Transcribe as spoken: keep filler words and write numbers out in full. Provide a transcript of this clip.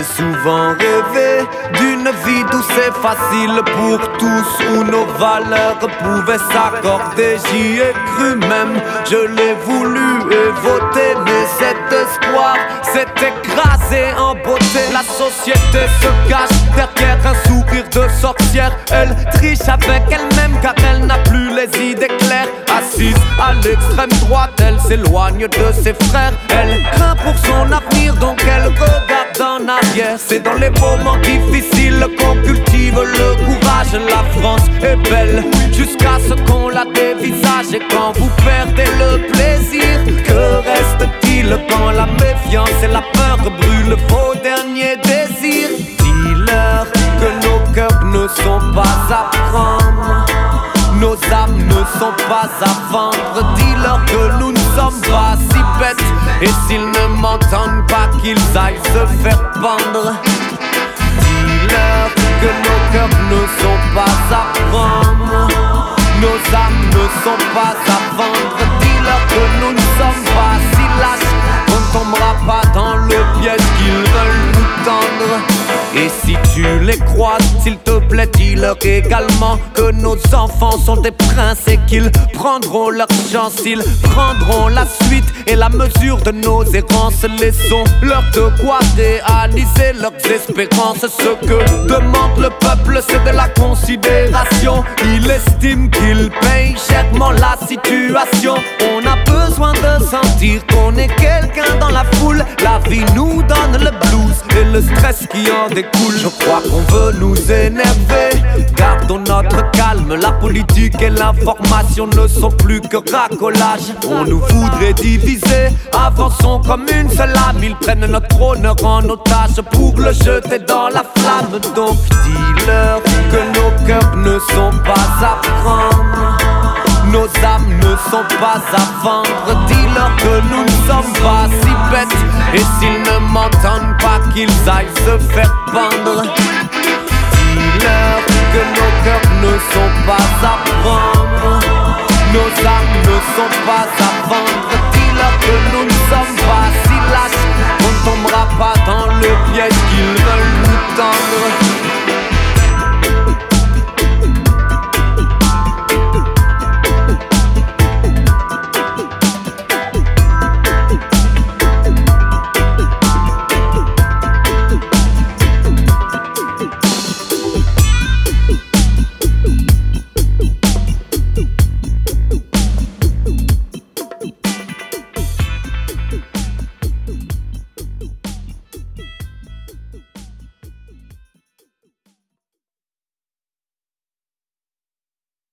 J'ai souvent rêvé d'une vie douce et facile pour tous, où nos valeurs pouvaient s'accorder. J'y ai cru même, je l'ai voulu et voté, mais cet espoir s'est écrasé en beauté. La société se cache derrière un sourire de sorcière. Elle triche avec elle-même car elle n'a plus les idées claires. Assise à l'extrême droite, elle s'éloigne de ses frères. Elle craint pour son avenir, donc elle regarde en arrière. C'est dans les moments difficiles qu'on cultive le courage. La France est belle jusqu'à ce qu'on la dévisage. Et quand vous perdez le plaisir, que reste-t-il quand la méfiance et la peur brûlent vos derniers désirs? Dis-leur que nos cœurs ne sont pas à prendre, nos âmes ne sont pas à vendre. Dis-leur que nous ne sommes pas si bêtes, et s'ils ne m'entendent pas, qu'ils aillent se faire pendre. Dis-leur que nos cœurs ne sont pas à prendre, nos âmes ne sont pas à vendre. Dis-leur que nous ne sommes pas si lâches, qu'on ne tombera pas dans le piège qu'ils veulent nous tendre. Et si tu les croises, s'il te plaît, dis-leur également que nos enfants sont des princes et qu'ils prendront leur chance. Ils prendront la suite et la mesure de nos errances. Laissons-leur de quoi réaliser leurs espérances. Ce que demande le peuple, c'est de la considération. Il estime qu'il paye chèrement la situation. On a besoin de sentir qu'on est quelqu'un dans la foule. La vie nous donne le blues et le stress qui en découle. Je crois qu'on veut nous énerver. Gardons notre calme. La politique et l'information ne sont plus que racolage. On nous voudrait diviser. Avançons comme une seule âme. Ils prennent notre honneur en otage pour le jeter dans la flamme. Donc dis-leur que nos cœurs ne sont pas à prendre, nos âmes ne sont pas à vendre. Dis-leur que nous ne sommes pas si bêtes, et s'ils ne m'entendent pas, qu'ils aillent se faire pendre. Dis-leur que nos cœurs ne sont pas à prendre, nos âmes ne sont pas à vendre. Dis-leur que nous ne sommes pas si lâches, qu'on ne tombera pas dans le piège qu'ils veulent nous tendre.